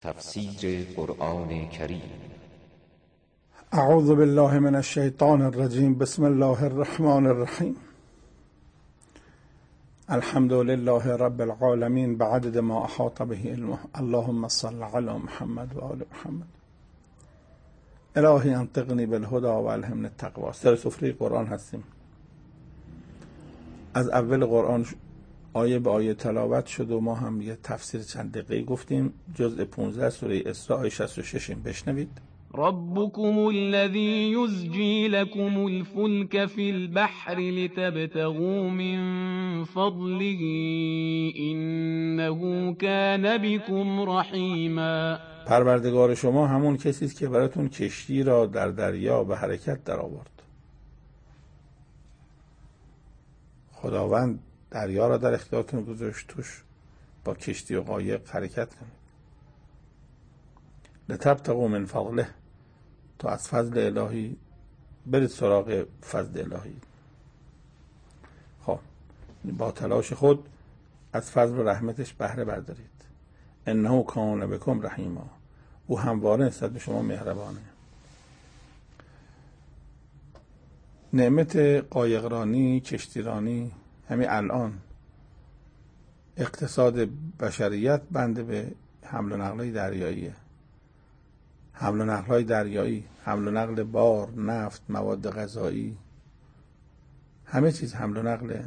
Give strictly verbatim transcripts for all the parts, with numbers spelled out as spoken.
تفسیر قرآن کریم. اعوذ بالله من الشیطان الرجیم. بسم الله الرحمن الرحیم. الحمد لله رب العالمین بعدد ما احاط به علمه. اللهم صل علی محمد و آل محمد. الهی انطقنی بالهدى و الهمنی التقوی. سر سفره قرآن هستیم. از اول قرآن آیه به آیه تلاوت شد و ما هم یه تفسیر چند دقیقه گفتیم. جزء پانزده سوره اسراء آیه شصت و شش. بشنوید. ربكم الذي يزجي لكم الفلك في البحر لتبتغوا من فضله إنه كان بكم رحيما. پروردگار شما همون کسی است که براتون کشتی را در دریا به حرکت در آورد. خداوند دریا را در اختیارتون گذاشت، توش با کشتی و قایق حرکت کنید. لتبتغوا من فضله، تو از فضل الهی برید سراغ فضل الهی. خب با تلاش خود از فضل و رحمتش بهره بردارید. انه کان بکم رحیما، او همواره نسبت به شما مهربانه. نعمت قایقرانی، کشتیرانی همین الان اقتصاد بشریت بنده به حمل و نقل دریاییه. حمل و نقل دریایی، حمل و نقل بار، نفت، مواد غذایی، همه چیز حمل و نقل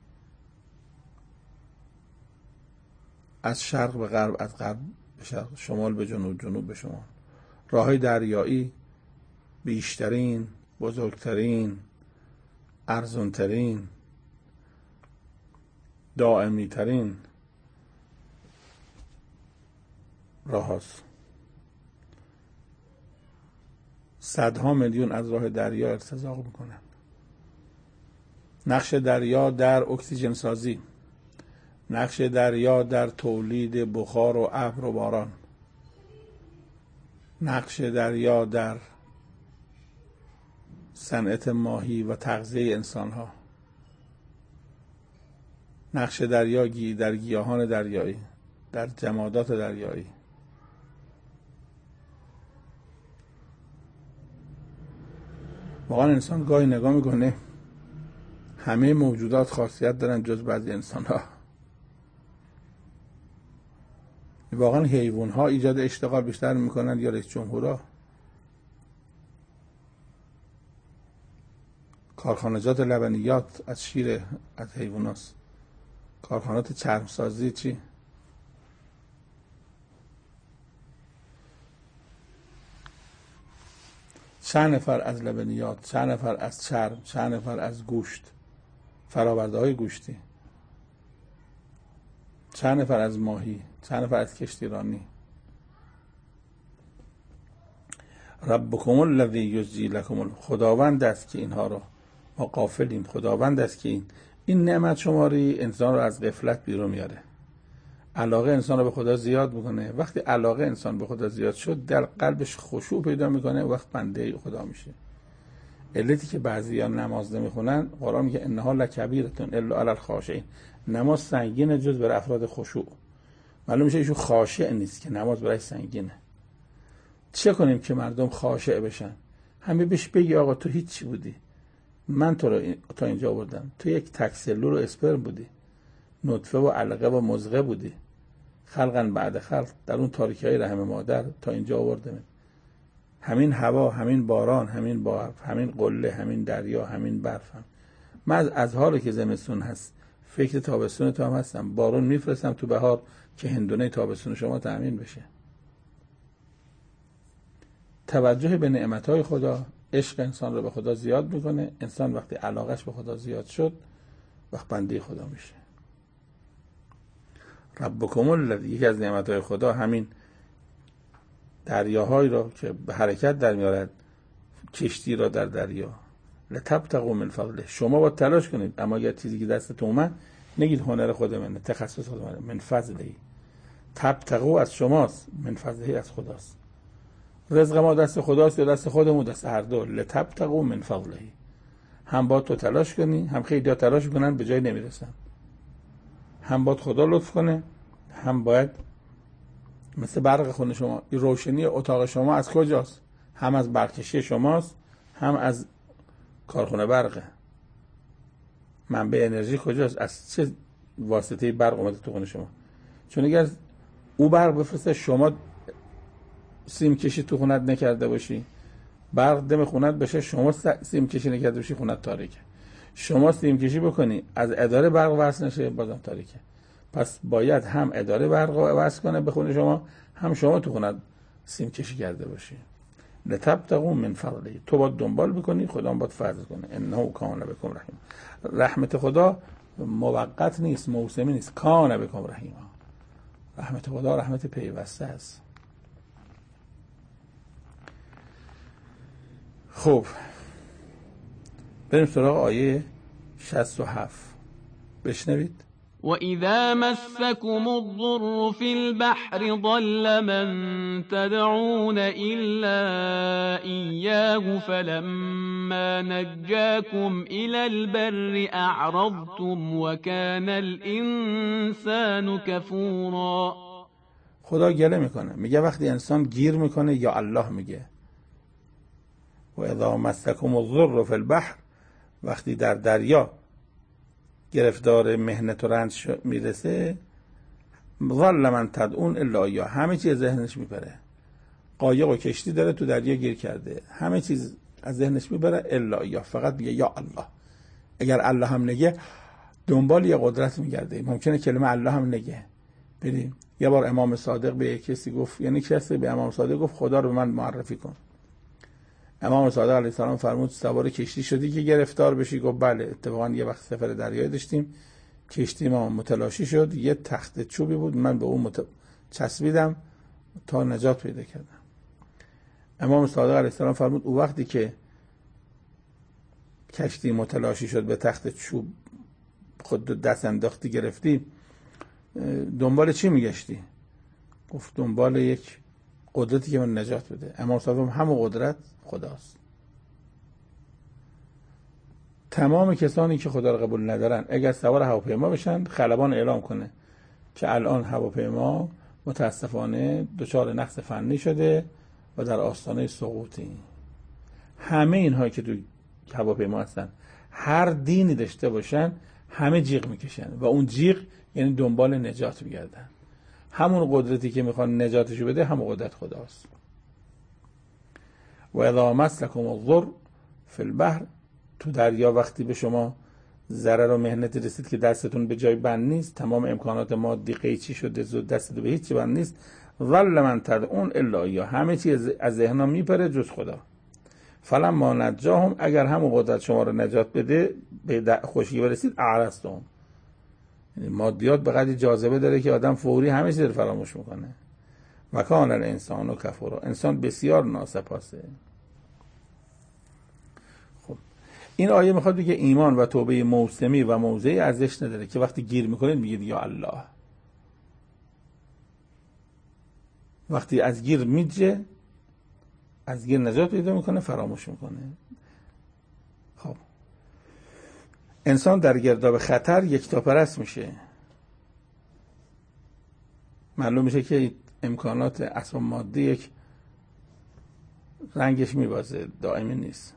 از شرق به غرب، از غرب به شرق، شمال به جنوب، جنوب به شمال. راههای دریایی بیشترین، بزرگترین، ارزانترین، دائمی ترین راه هست. صدها میلیون از راه دریا ارتزاق میکنن. نقش دریا در اکسیژن سازی، نقش دریا در تولید بخار و ابر و باران، نقش دریا در صنعت ماهی و تغذیه انسانها، نقش دریا در گیاهان دریایی، در جمادات دریایی. واقعا انسان گاهی نگاه میکنه همه موجودات خاصیت دارن جز بعضی انسان ها. واقعا حیوان ها ایجاد اشتغال بیشتر میکنن یا رئیس جمهورها؟ کارخانجات لبنیات از شیر از حیوان هاست. کارخانات چرمسازی چی؟ چند نفر از لبنیات، چند نفر از چرم، چند نفر از گوشت، فرآورده های گوشتی، چند نفر از ماهی، چند نفر از کشتیرانی. ربکم الذی یزجی لکم، خداوند است که اینها رو، ما غافلیم، خداوند است که این این نعمت شماری انسان رو از غفلت بیرون میاره. علاقه انسان رو به خدا زیاد میکنه. وقتی علاقه انسان به خدا زیاد شد، در قلبش خشوع پیدا میکنه، وقت بنده خدا میشه. علتی که بعضیا نماز نمیخونن، قرآن میگه انها لکبیرتون الا علی الخاشعین، نماز سنگینه جز بر افراد خشوع. معلوم میشه ایشون خاشع نیست که نماز برای سنگینه. چه کنیم که مردم خاشع بشن؟ همه بهش بگی آقا تو هیچی بودی، من تو رو تا اینجا آوردم، تو یک تکسلول و اسپرم بودی، نطفه و علقه و مضغه بودی، خلقا بعد خلق، در اون تاریکی های رحم مادر تا اینجا آوردم. همین هوا، همین باران، همین برف، همین قله، همین دریا، همین برف هم. من از حالی که زمستون هست فکر تابستون تو هم هستم. بارون میفرستم تو بهار که هندونه تابستون شما تأمین بشه. توجه به نعمتهای خدا عشق انسان رو به خدا زیاد میکنه. انسان وقتی علاقش به خدا زیاد شد، وقت بنده خدا میشه. ربکم الذی، یکی از نعمتهای خدا همین دریاهایی را که به حرکت در میارد، کشتی را در دریا. لتبتغوا من فضله، شما باید تلاش کنید، اما اگر چیزی که دستتون اومد نگید هنر خود منه، تخصص خود منه. من فضله، تبتغوا از شماست، من فضله از خداست. رزق ما دست خداست یا دست خودمون؟ دست هر دو. لتبتغوا من فضله، هم باید تو تلاش کنی، هم خیلی ها تلاش کنن به جای نمیرسن. هم باید خدا لطف کنه، هم باید مثل برق خونه شما. این روشنی اتاق شما از کجاست؟ هم از برقکشی شماست، هم از کارخونه برقه. منبع انرژی کجاست؟ از چه واسطه برق اومده تو خونه شما؟ چون اگر او برق بفرسته شما سیم کشی تو خونت نکرده باشی، برق دم خونت بشه، شما سیم کشی نکرده باشی، خونت تاریکه. شما سیم کشی بکنی از اداره برق وصل نشه، بازم تاریکه. پس باید هم اداره برق وصل کنه به خونه شما، هم شما تو خونت سیم کشی کرده باشی. لتبتغوا من فضله، تو باید دنبال بکنی، خدا باید فضل کنه. انه کان بکم رحیم. رحمت خدا موقت نیست، موسمی نیست. کان بکم رحیم، رحمت خدا رحمت پیوسته است. خب بریم سراغ آیه شصت و هفت، بشنوید. وَإِذَا مَسَّكُمُ الضُّرُّ فِي الْبَحْرِ ضَلَّ مَن تَدْعُونَ إِلَّا إِيَّاهُ فَلَمَّا نَجَّاكُمْ إِلَى الْبَرِّ أَعْرَضْتُمْ وَكَانَ الْإِنسَانُ كَفُورًا. خدا گله میکنه، میگه وقتی انسان گیر میکنه یا الله میگه. و اذا مسکم الضر فی البحر، وقتی در دریا گرفتار مهنت و رنج میرسه، ظل من تدعون الا ایاه، همه چیز ذهنش میپره. قایق و کشتی داره تو دریا گیر کرده، همه چیز از ذهنش میبره الا ایاه، فقط میگه یا الله. اگر الله هم نگه دنبال یه قدرت میگرده. ممکنه کلمه الله هم نگه. بریم یه بار امام صادق به کسی گفت، یعنی کسی به امام صادق گفت خدا رو به من معرفی کن. امام صادق علیه السلام فرمود سوار کشتی شدی که گرفتار بشی؟ گفت بله. اتفاقا یه وقت سفر دریایی داشتیم، کشتی ما متلاشی شد، یه تخت چوبی بود، من به اون مت... چسبیدم تا نجات پیدا کردم. امام صادق علیه السلام فرمود او وقتی که کشتی متلاشی شد، به تخت چوب خود دست انداختی گرفتی، دنبال چی میگشتی؟ گفت دنبال یک قدرتی که من نجات بده. امام صادق همون قدرت خداست. تمام کسانی که خدا رو قبول ندارن اگر سوار هواپیما بشن، خلبان اعلام کنه که الان هواپیما متاسفانه دچار نقص فنی شده و در آستانه سقوطی. همه اینها که تو هواپیما هستن هر دینی داشته باشن، همه جیغ میکشن و اون جیغ یعنی دنبال نجات میگردن. همون قدرتی که میخوان نجاتشو بده همون قدرت خداست. و اذا مسکم الضر فی البحر، تو دریا وقتی به شما ضرر و محنت رسید که دستتون به جای بند نیست، تمام امکانات مادی قیچی شده، زود دستتون به هیچ بند نیست، ظل من تدعون الا ایاه، همه چیز از ذهنم میپره جز خدا. فلما نجاهم، اگر همون قدرت شما رو نجات بده، به خوشی برسید، اعرضتم، یعنی مادیات به قدری جاذبه داره که آدم فوری همه چیز رو فراموش میکنه. و کان الانسان کفورا، انسان بسیار ناسپاسه. خب این آیه میخواد بگه ایمان و توبه موسمی و موضعی ارزش نداره که وقتی گیر میکنید میگید یا الله. وقتی از گیر میجه، از گیر نجات پیدا میکنه، فراموش میکنه. خب انسان در گرداب خطر یکتاپرست میشه. معلوم میشه که امکانات اسباب مادی یک رنگش میبازه، دائمی نیست.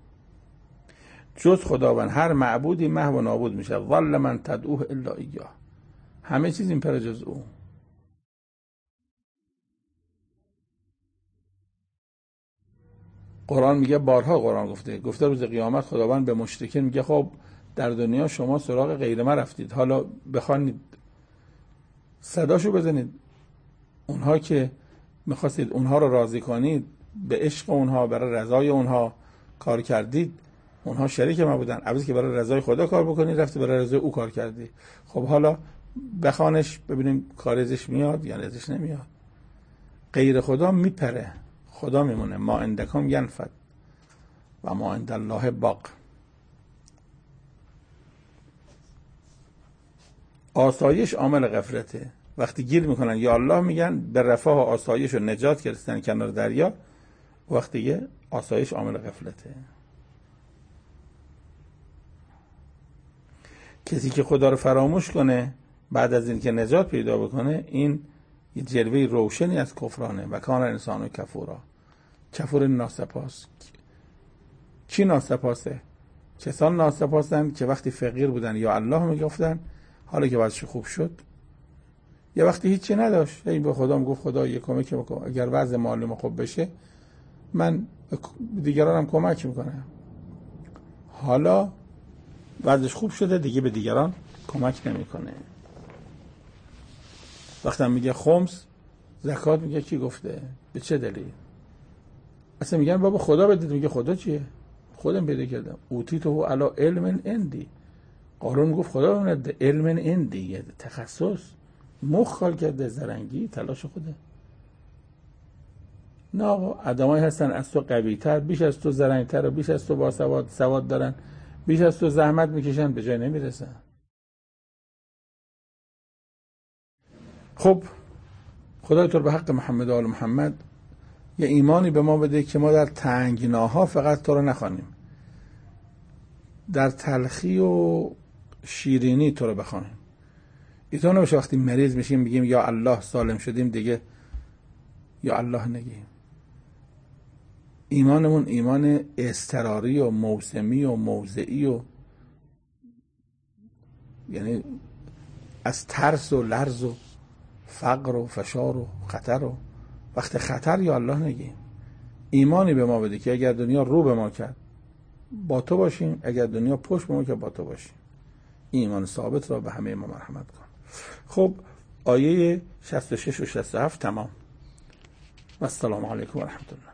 جز خداوند هر معبودی محو و نابود میشه. ظل من تدعوه الا ایاه، همه چیز این پر جز او. قرآن میگه، بارها قرآن گفته گفته روز قیامت خداوند به مشرکین میگه خب در دنیا شما سراغ غیر من رفتید، حالا بخوانید صداشو بزنید. اونها که میخواستید اونها رو راضی کنید، به عشق اونها، برای رضای اونها کار کردید، اونها شریک ما بودن. عوضی که برای رضای خدا کار بکنید، رفتی برای رضای او کار کردی. خب حالا بخوانش ببینیم کار ازش میاد یا ازش نمیاد. غیر خدا میپره، خدا میمونه. ما عندکم ینفد و ما عند الله باق. آسایش عامل غفلته. وقتی گیر میکنن یا الله میگن، به رفاه و آسایش و نجات که رسیدن کنار دریا، وقتی یه آسایش عامل غفلته. کسی که خدا رو فراموش کنه بعد از این که نجات پیدا بکنه، این یه جلوه روشنی از کفرانه. و کان الانسان کفورا، کفور ناسپاس. کی ناسپاسه؟ کسان ناسپاسن که وقتی فقیر بودن یا الله میگفتن، حالا که وضعش خوب شد یا وقتی هیچی نداشت این به خدا میگفت خدا یه کمکی بکن، اگر وضع مالی ما خوب بشه من دیگرانم کمک میکنم. حالا وضعش خوب شده دیگه به دیگران کمک نمیکنه. وقتی میگه خمس زکات میگه کی گفته؟ به چه دلیل؟ اصلا میگن بابا خدا بدید، میگه خدا چیه؟ خودم پیدا کردم. اوتیتو علی علم عندی. قارون گفت خدا ببینه علم عندی، تخصص مخ کار کرده، زرنگی تلاش خوده. نه آقا، آدمایی هستن از تو قوی تر، بیش از تو زرنگتر و بیش از تو باسواد سواد دارن، بیش از تو زحمت میکشن، به جای نمیرسن. خب خدای تو به حق محمد و آل محمد یه ایمانی به ما بده که ما در تنگناها فقط تو رو نخوانیم، در تلخی و شیرینی تو رو بخوانیم. اینطور نباشه وقتی مریض میشیم بگیم یا الله سالم شدیم دیگه یا الله نگیم. ایمانمون ایمان اضطراری و موسمی و موضعی و یعنی از ترس و لرز و فقر و فشار و خطر و وقت خطر یا الله نگیم. ایمانی به ما بده که اگر دنیا رو به ما کرد با تو باشیم، اگر دنیا پشت به ما کرد با تو باشیم. ایمان ثابت را به همه ما مرحمت کن. خب آیه شصت و شش و شصت و هفت تمام. و السلام علیکم و رحمت الله.